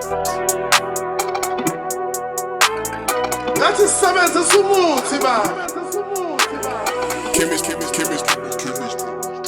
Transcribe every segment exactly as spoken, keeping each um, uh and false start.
Nathi sisebenze sumuthi ba. Chemist, chemist, chemist, chemist, chemist.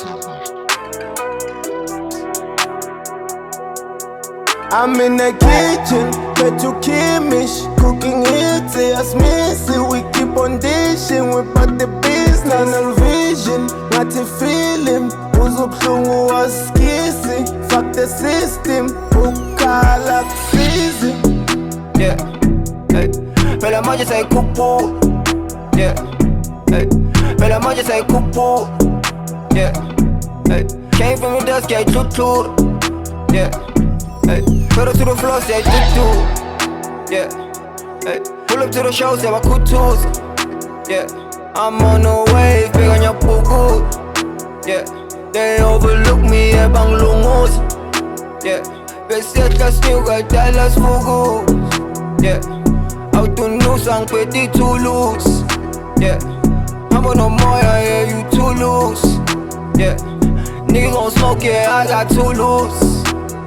I'm in the kitchen, Petro Chemish, cooking it, say us messy. We keep on dishing, we put the business. Tunnel vision, not a feeling. Uzubhlungu was kissy. Fuck the system, ukala season. Yeah, hey. Pela moja say kupu. Yeah, hey. Pela moja say kupu. Yeah, hey. Came from the dust, yeah, toot toot. Yeah, hey. Put up to the floor, say toot toot. Yeah, hey. Pull up to the show, say my kutus. Yeah, I'm on the wave, big on your puku. Yeah, they overlook me, yeah, bang lungos. Yeah, besetka stiuga Dallas fugu. Yeah, out to new sang petit too loose. Yeah, I'm on no more, yeah, you too loose. Yeah, niggas gon' smoke, yeah, I got too loose.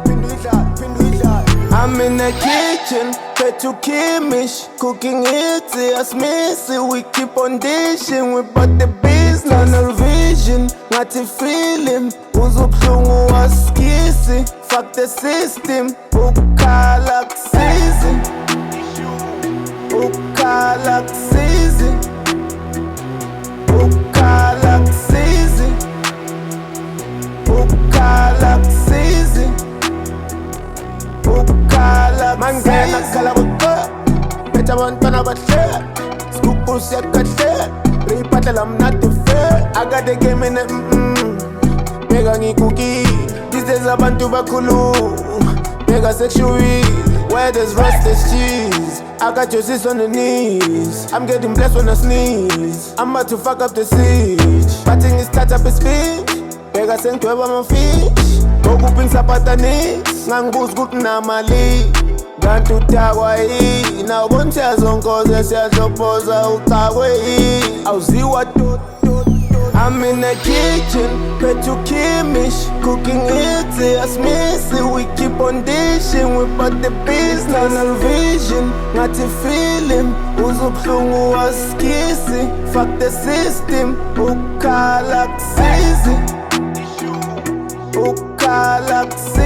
I'm in the kitchen, Petro Chemish, cooking it, say us messy. We keep on dishing, we put the business. Tunnel vision, not a feeling. Uzubhlungu was kissy. Fuck the system, ukala season. Ukala season. Ukala season. Ukala season. Ukala mangena kala buka. Better one turn about shit. Scoop pussy cut shit. Repattle I'm not the fair. I got the game in the mm-mm. Bega ni cookie. This is a bantu bakulu. Bega sexually. Where there's rust, there's cheese. I got your sis on the knees. I'm getting blessed when I sneeze. I'm about to fuck up the siege. Batting is start up his speech. Bega sing to my fish. Go pooping sapatani. Ngangbus good na mali. Gan to Tawai. Now one chance on cause I say Jopoza Utawai. I'll see what to I'm in the kitchen, Petro Chemish, cooking it, say us messy. We keep on dishing, we put the business. Tunnel vision, not a feeling. Uzubhlungu was kissy. Fuck the system, ukala season. Ukala season.